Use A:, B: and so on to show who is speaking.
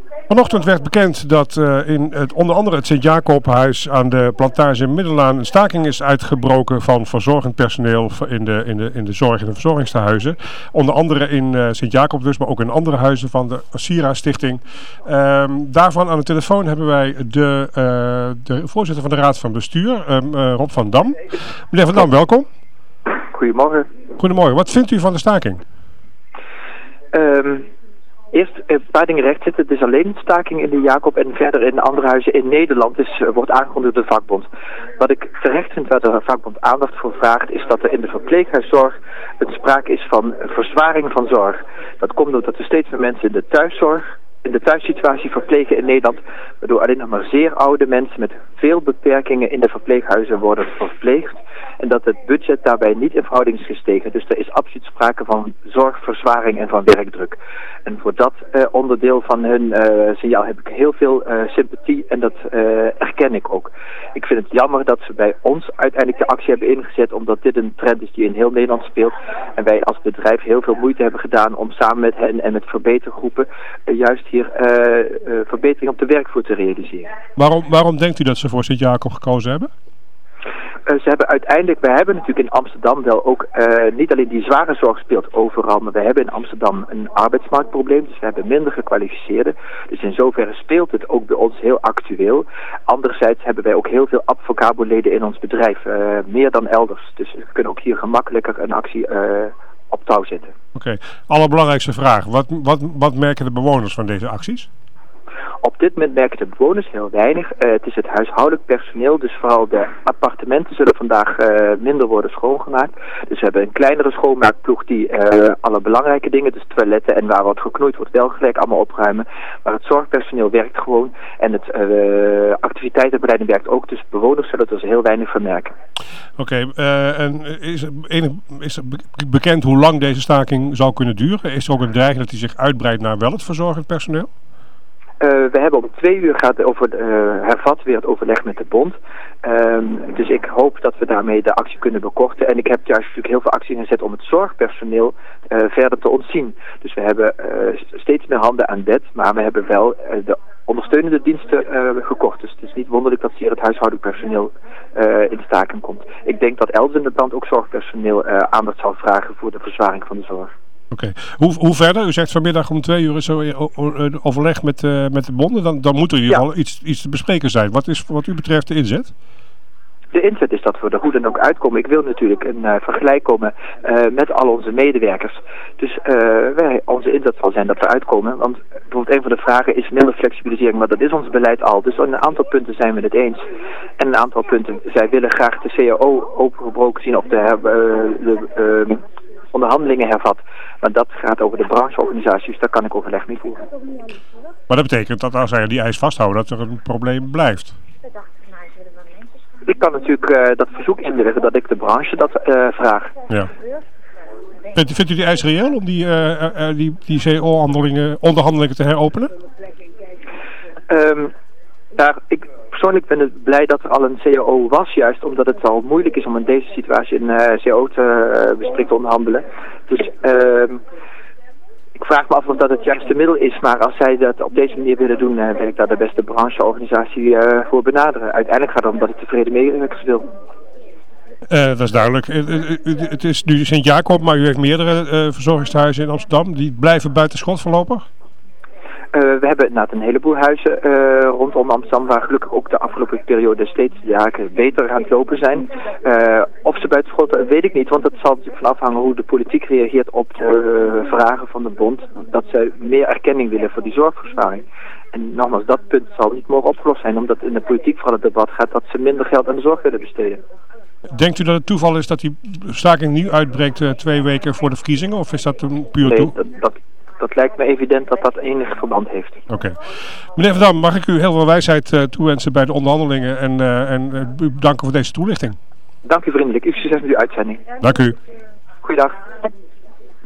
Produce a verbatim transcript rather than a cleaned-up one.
A: Vanochtend werd bekend dat uh, in het, onder andere het Sint-Jacobhuis aan de Plantage Middelaan een staking is uitgebroken van verzorgend personeel in de, in de, in de zorg en de verzorgingstehuizen. Onder andere in uh, Sint-Jacob dus, maar ook in andere huizen van de Sira Stichting. Um, daarvan aan de telefoon hebben wij de, uh, de voorzitter van de Raad van Bestuur, um, uh, Rob van Dam. Meneer Van Dam, welkom.
B: Goedemorgen.
A: Goedemorgen. Wat vindt u van de staking?
B: Um, eerst een paar dingen rechtzetten. Het is alleen een staking in de Jacob en verder in andere huizen in Nederland dus, uh, wordt aangekondigd door de vakbond. Wat ik terecht vind waar de vakbond aandacht voor vraagt is dat er in de verpleeghuiszorg een sprake is van verzwaring van zorg. Dat komt doordat er steeds meer mensen in de thuiszorg, in de thuissituatie verplegen in Nederland, waardoor alleen nog maar zeer oude mensen met veel beperkingen in de verpleeghuizen worden verpleegd. En dat het budget daarbij niet in verhouding is gestegen. Dus er is absoluut sprake van zorgverzwaring en van werkdruk. En voor dat uh, onderdeel van hun uh, signaal heb ik heel veel uh, sympathie en dat uh, erken ik ook. Ik vind het jammer dat ze bij ons uiteindelijk de actie hebben ingezet, omdat dit een trend is die in heel Nederland speelt. En wij als bedrijf heel veel moeite hebben gedaan om samen met hen en met verbetergroepen uh, juist hier uh, uh, verbetering op de werkvloer te realiseren.
A: Waarom, waarom denkt u dat ze voor Sint-Jacob gekozen hebben?
B: Uh, ze hebben uiteindelijk, we hebben natuurlijk in Amsterdam wel ook, uh, niet alleen die zware zorg speelt overal, maar we hebben in Amsterdam een arbeidsmarktprobleem, dus we hebben minder gekwalificeerden. Dus in zoverre speelt het ook bij ons heel actueel. Anderzijds hebben wij ook heel veel advocaboleden in ons bedrijf, uh, meer dan elders. Dus we kunnen ook hier gemakkelijker een actie uh, op touw zetten.
A: Oké, okay. Allerbelangrijkste vraag, wat, wat, wat merken de bewoners van deze acties?
B: Op dit moment merken de bewoners heel weinig. Uh, het is het huishoudelijk personeel, dus vooral de appartementen zullen vandaag uh, minder worden schoongemaakt. Dus we hebben een kleinere schoonmaakploeg die uh, alle belangrijke dingen, dus toiletten en waar wat geknoeid wordt, wel gelijk allemaal opruimen. Maar het zorgpersoneel werkt gewoon en het uh, activiteitenbeleid werkt ook, dus bewoners zullen dus heel weinig vermerken.
A: Oké, okay, uh, en is, enig, is bekend hoe lang deze staking zal kunnen duren? Is er ook een dreiging dat die zich uitbreidt naar wel het verzorgend personeel?
B: Uh, we hebben om twee uur gaat over uh, hervat weer het overleg met de bond. Um, dus ik hoop dat we daarmee de actie kunnen bekorten. En ik heb juist natuurlijk heel veel actie ingezet om het zorgpersoneel uh, verder te ontzien. Dus we hebben uh, steeds meer handen aan bed, maar we hebben wel uh, de ondersteunende diensten uh, gekort. Dus het is niet wonderlijk dat hier het huishoudelijk personeel uh, in staking komt. Ik denk dat elders in het land ook zorgpersoneel uh, aandacht zal vragen voor de verzwaring van de zorg.
A: Oké. Okay. Hoe, hoe verder? U zegt vanmiddag om twee uur is er overleg met, uh, met de bonden. Dan, dan moet er in ieder geval ja. iets, iets te bespreken zijn. Wat is wat u betreft de inzet?
B: De inzet is dat we er goed en ook uitkomen. Ik wil natuurlijk een uh, vergelijk komen uh, met al onze medewerkers. Dus uh, wij, onze inzet zal zijn dat we uitkomen. Want bijvoorbeeld een van de vragen is minder flexibilisering. Maar dat is ons beleid al. Dus aan een aantal punten zijn we het eens. En een aantal punten, zij willen graag de C A O opengebroken zien of de, uh, de uh, onderhandelingen hervat. Maar dat gaat over de brancheorganisaties, dus daar kan ik overleg mee voeren.
A: Maar dat betekent dat als zij die eis vasthouden, dat er een probleem blijft?
B: Ik kan natuurlijk uh, dat verzoek inleggen dat ik de branche dat uh, vraag.
A: Ja. Vindt, vindt u die eis reëel om die, uh, uh, die, die C A O-onderhandelingen te heropenen?
B: Um, daar, ik persoonlijk ben ik blij dat er al een C A O was, juist omdat het al moeilijk is om in deze situatie een uh, C A O te uh, bespreken onderhandelen. Dus uh, ik vraag me af of dat het juiste middel is, maar als zij dat op deze manier willen doen, uh, wil ik daar de beste brancheorganisatie uh, voor benaderen. Uiteindelijk gaat het om dat ik tevreden medewerkers wil.
A: Uh, dat is duidelijk. Uh, uh, uh, het is nu Sint-Jacob, maar u heeft meerdere uh, verzorgingshuizen in Amsterdam. Die blijven buiten schot voorlopig?
B: Uh, we hebben inderdaad een heleboel huizen uh, rondom Amsterdam waar gelukkig ook de afgelopen periode steeds de zaken beter aan het lopen zijn. Uh, of ze buiten schot, weet ik niet, want het zal natuurlijk van afhangen hoe de politiek reageert op de uh, vragen van de bond. Dat zij meer erkenning willen voor die zorgverzwaring. En nogmaals, dat punt zal niet mogen opgelost zijn, omdat in de politiek vooral het debat gaat dat ze minder geld aan de zorg willen besteden.
A: Denkt u dat het toeval is dat die staking nu uitbreekt uh, twee weken voor de verkiezingen, of is dat een puur
B: nee,
A: toe?
B: Dat, dat, dat lijkt me evident dat dat enig verband heeft.
A: Oké. Okay. Meneer Van Dam, mag ik u heel veel wijsheid uh, toewensen bij de onderhandelingen en, uh, en uh, u bedanken voor deze toelichting.
B: Dank u vriendelijk. U succes met uw uitzending.
A: Dank u.
B: Goeiedag.